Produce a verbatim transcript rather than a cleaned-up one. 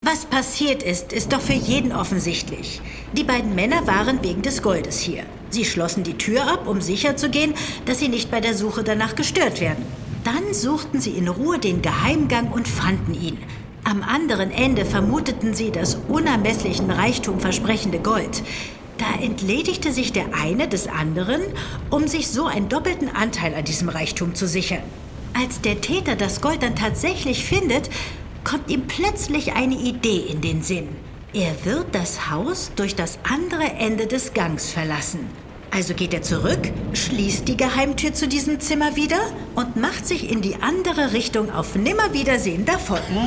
Was passiert ist, ist doch für jeden offensichtlich. Die beiden Männer waren wegen des Goldes hier. Sie schlossen die Tür ab, um sicherzugehen, dass sie nicht bei der Suche danach gestört werden. Dann suchten sie in Ruhe den Geheimgang und fanden ihn. Am anderen Ende vermuteten sie das unermesslichen Reichtum versprechende Gold. Da entledigte sich der eine des anderen, um sich so einen doppelten Anteil an diesem Reichtum zu sichern. Als der Täter das Gold dann tatsächlich findet, kommt ihm plötzlich eine Idee in den Sinn. Er wird das Haus durch das andere Ende des Gangs verlassen. Also geht er zurück, schließt die Geheimtür zu diesem Zimmer wieder und macht sich in die andere Richtung auf Nimmerwiedersehen davon.